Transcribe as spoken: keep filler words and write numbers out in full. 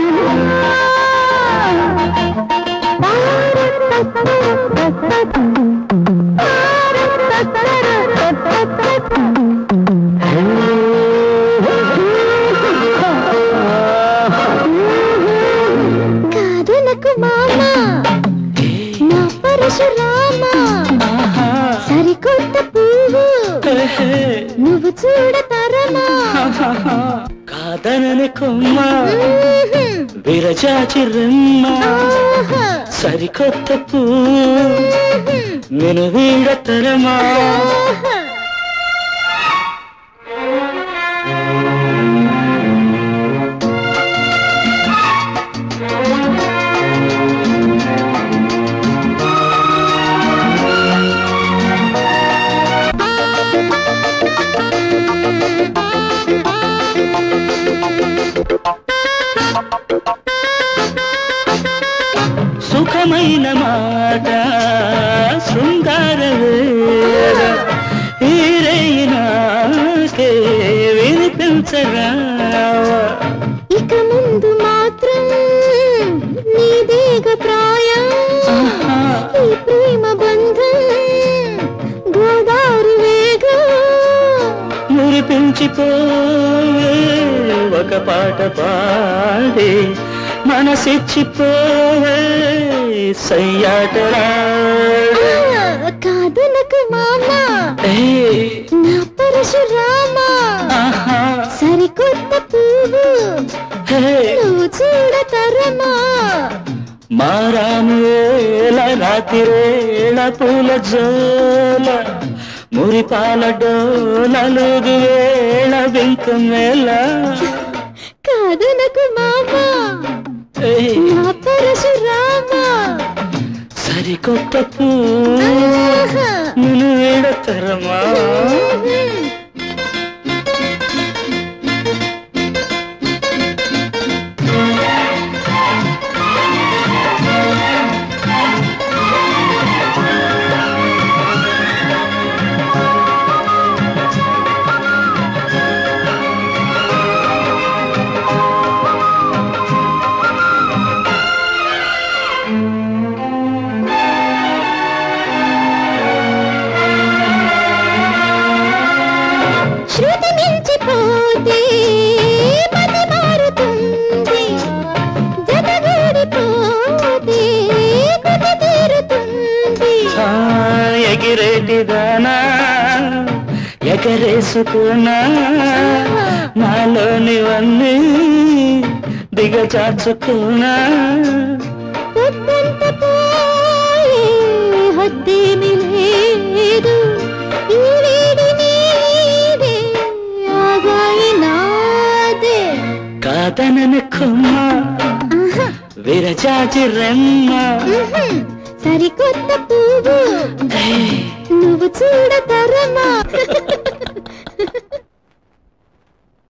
కాదనకు మామా నా పరశురామా సరికొత్త పువ్వు నువ్వు చూడతరమా కాదనని కొమ్మ విరజాచి రెమ్మ సరికొత్త పువ్వు నేను వీడతరమా సుఖమైన మాట శృంగార వేళ ఈరైనాకే వినిపించరా ఇక ముందు మాత్రం నీదేగ ప్రాయం ఈ ప్రేమ బంధం గోదావరి వేగం మురిపించిపోయే ఒక పాట పాడి మనసిచ్చిపోయే సయ్యాటరా కాదనకు మామా నా పరశురామా సరికొత్త పువ్వు నువ్వు చూడతరమా మారాము వేళ రాతిరేళ పూల జోల మురిపాల డోలలుగు వేళ బింక మేళ కాదనకు మామా నా పరశురామా సరికొత్త పువ్వు నేను వీడతరమా శృతి మించిపోతే మతి మారుతుంది జతగూడిపోతే కథ తీరుతుంది ఎగిరేటిదానా ఎగరేసుకున్నా నాలోనివన్నీ దిగచాచుకున్నా పొద్దంత పోయే హద్దేమి లేదు ఈ వేడి నీదే ఆగాయి నాదే కాదనని కొమ్మ విరజాజి రెమ్మ సరికొత్త పువ్వు నువ్వు చూడతరమా